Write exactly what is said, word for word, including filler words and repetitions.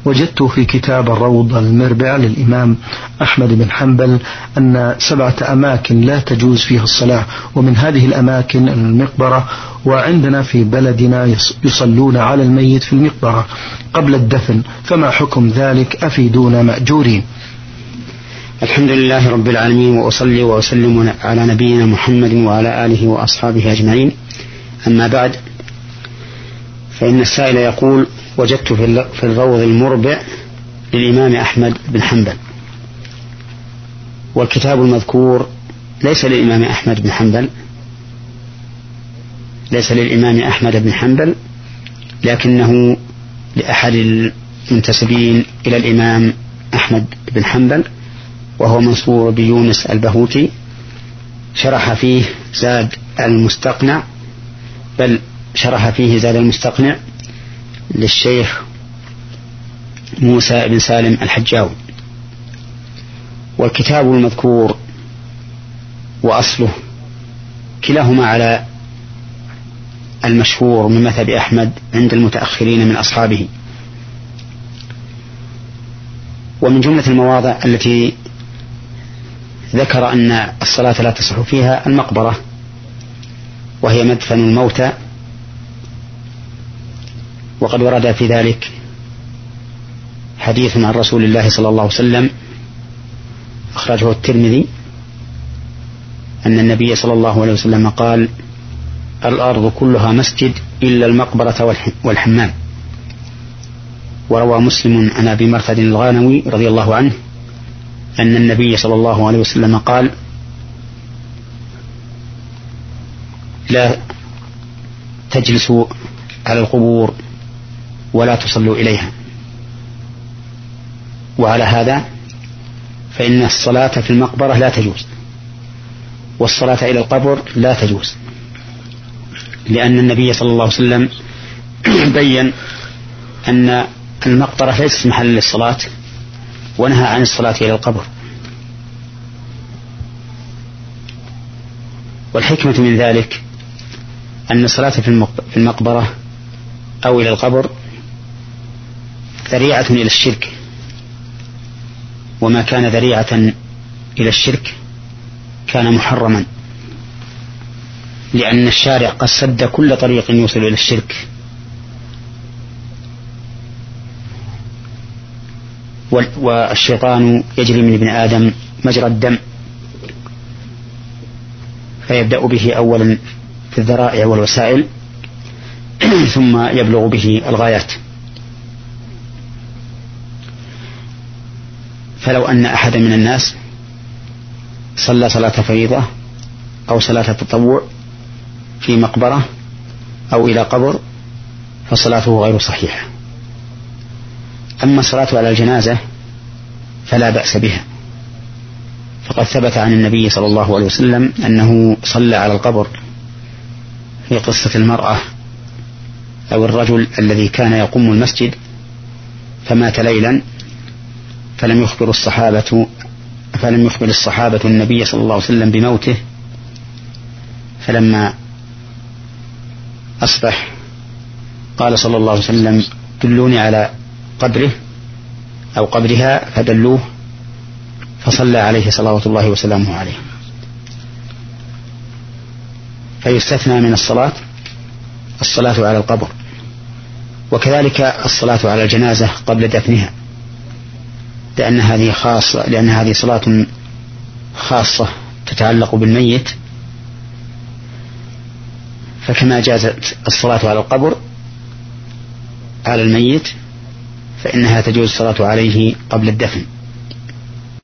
وجدت في كتاب الروض المربع للإمام أحمد بن حنبل أن سبعة أماكن لا تجوز فيها الصلاة، ومن هذه الأماكن المقبرة، وعندنا في بلدنا يصلون على الميت في المقبرة قبل الدفن، فما حكم ذلك؟ أفيدونا مأجورين. الحمد لله رب العالمين، وأصلي وأسلم على نبينا محمد وعلى آله وأصحابه أجمعين. أما بعد، فإن السائل يقول: وجدت في الروض المربع للإمام أحمد بن حنبل، والكتاب المذكور ليس للإمام أحمد بن حنبل ليس للإمام أحمد بن حنبل لكنه لأحد المنتسبين إلى الإمام أحمد بن حنبل، وهو منصور بيونس البهوتي، شرح فيه زاد المستقنع بل شرح فيه زاد المستقنع للشيخ موسى بن سالم الحجاوي. والكتاب المذكور وأصله كلاهما على المشهور من مذهب أحمد عند المتأخرين من أصحابه. ومن جملة المواضع التي ذكر أن الصلاة لا تصح فيها المقبرة، وهي مدفن الموتى، وقد ورد في ذلك حديث عن رسول الله صلى الله عليه وسلم أخرجه الترمذي أن النبي صلى الله عليه وسلم قال: الأرض كلها مسجد إلا المقبرة والحمام. وروى مسلم عن أبي مرثد الغانوي رضي الله عنه أن النبي صلى الله عليه وسلم قال: لا تجلسوا على القبور ولا تصلوا إليها. وعلى هذا فإن الصلاة في المقبرة لا تجوز، والصلاة إلى القبر لا تجوز، لأن النبي صلى الله عليه وسلم بين أن المقبرة ليست محل للصلاة، ونهى عن الصلاة إلى القبر. والحكمة من ذلك أن الصلاة في المقبرة أو إلى القبر ذريعة إلى الشرك، وما كان ذريعة إلى الشرك كان محرما، لأن الشارع قد سد كل طريق يوصل إلى الشرك. والشيطان يجري من ابن آدم مجرى الدم، فيبدأ به أولا في الذرائع والوسائل ثم يبلغ به الغايات. فلو أن أحد من الناس صلى صلاة فريضة أو صلاة تطوع في مقبرة أو إلى قبر فصلاته غير صحيحة. أما الصلاة على الجنازة فلا بأس بها، فقد ثبت عن النبي صلى الله عليه وسلم أنه صلى على القبر في قصة المرأة أو الرجل الذي كان يقوم المسجد فمات ليلا، فلم يخبر الصحابة فلم يخبر الصحابة النبي صلى الله عليه وسلم بموته، فلما أصبح قال صلى الله عليه وسلم: دلوني على قبره أو قبرها، فدلوه فصلى عليه صلوات الله وسلامه عليه. فيستثنى من الصلاة الصلاة على القبر، وكذلك الصلاة على الجنازة قبل دفنها، لأن هذه خاصة لأن هذه صلاة خاصة تتعلق بالميت، فكما جازت الصلاة على القبر على الميت فإنها تجوز الصلاة عليه قبل الدفن.